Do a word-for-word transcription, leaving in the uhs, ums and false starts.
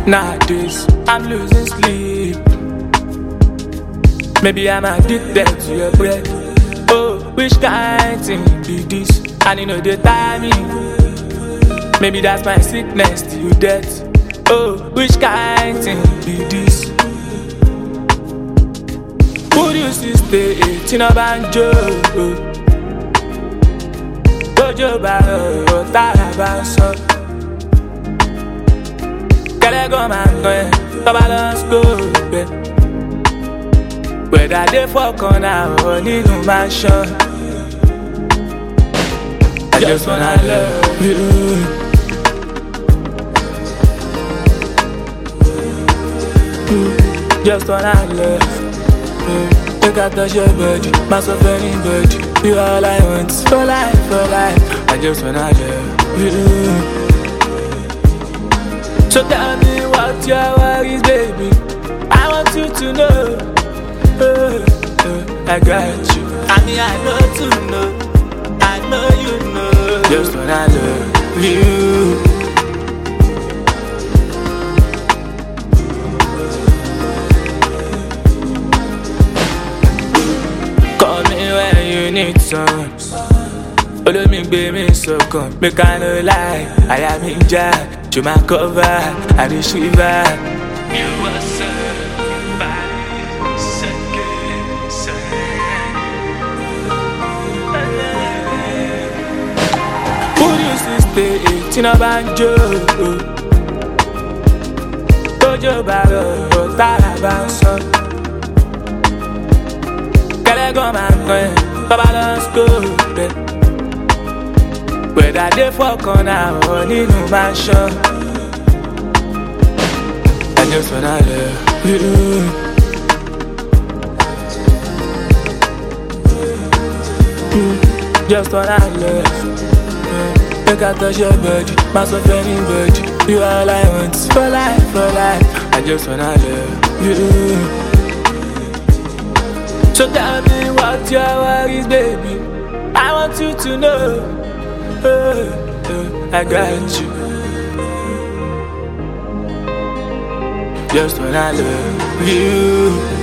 Nowadays, I'm losing sleep. Maybe I'm addicted to your breath. Oh, which kind thing be this? And you know they tire me. Maybe that's my sickness to you death. Oh, which kind thing be this? Would you see stay in a banjo? Gojo baro, tarabanso. Kele go man go, tabalans go. Whether they fuck on or need no mansion, I just wanna love you. Just wanna love you. You can touch your body, myself anybody. You all I want for life, for life. I just wanna love you. So tell me what your worries, baby. I want you to know. Uh, uh, I got you. I mean, I know to know. I know you know. Just wanna love you. Call me when you need some. Follow me, baby, so come. Make I no lie. I am in jar. To my cover, I receiver. You are so. Stay in a banjo. Gojo baro, tarabanso. Kele go man go, tabalans go. Whether they fuck on or need no mansion, I just wanna love you. Just wanna love you. Make I touch your body, myself anybody. You all I want for life, for life. I just wanna love you. So tell me what your worries, baby. I want you to know. Uh, uh, I got you. Just wanna love you.